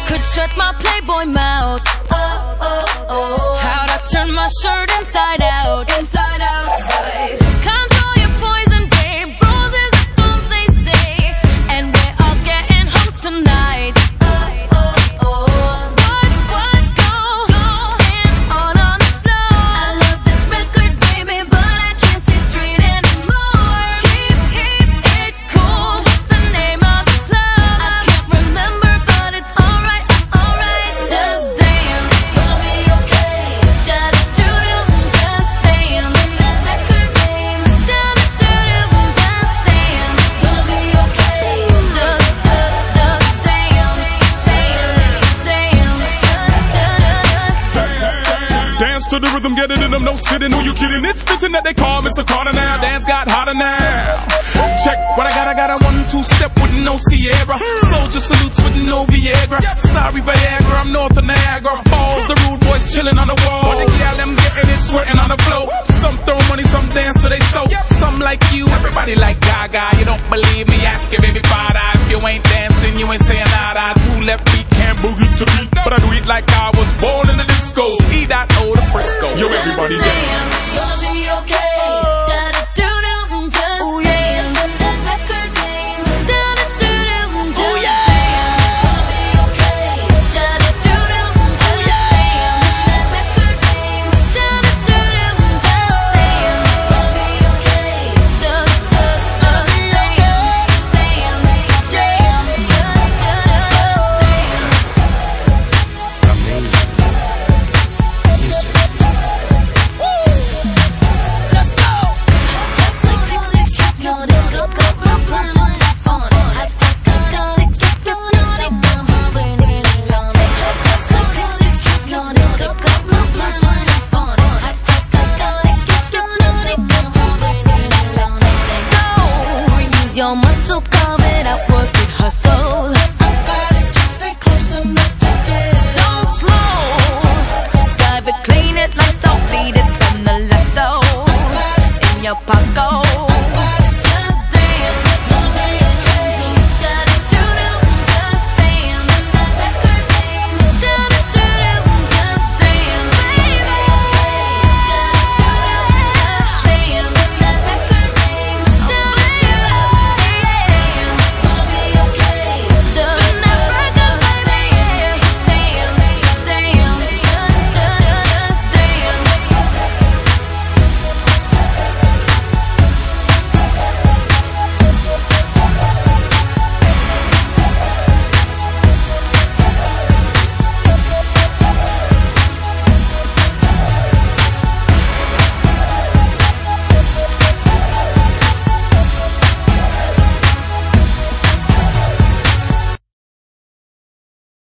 could shut my Playboy mouth. How'd I turn my shirt inside out? Inside out. Control your poison, babe. Roses and thorns, they say, and we're all getting homes tonight. What go in all on the floor? I love this record, baby, but I can't see straight anymore. Keep it cool. What's the name of the club? I can't remember, but it's alright. Just dance, gonna be okay. Da-da-doo-doo, just dance. That record name. Da-da-doo-doo, just dance. Gonna be okay. Just dance. Dance to the rhythm, get it in them, no sitting, who you kidding? It's fitting that they call Mr. Carter now. Dance got hotter now. Check what I got a 1-2 step with no Sierra. Soldier salutes with no Viagra. Sorry Viagra, I'm north of Niagara Falls. The rude boys chilling on the wall. When the gal them getting it, sweating on the floor. Some throw money, some dance till they so. Some like you, everybody like Gaga. You don't believe me, ask your baby father. If you ain't dancing, you ain't saying nada. 2 left feet can't boogie to beat, but I do it like I was born in the disco. E.O. to Frisco. Yo, everybody dance. Gonna be okay. Da-da-doo-doo, just dance. That record name. Da-da-doo-doo, just dance. Gonna be okay. Da-da-doo-doo, just dance. That record name. Da-da-doo-doo, just dance. Gonna be okay. Let's go. Go, use your muscle, come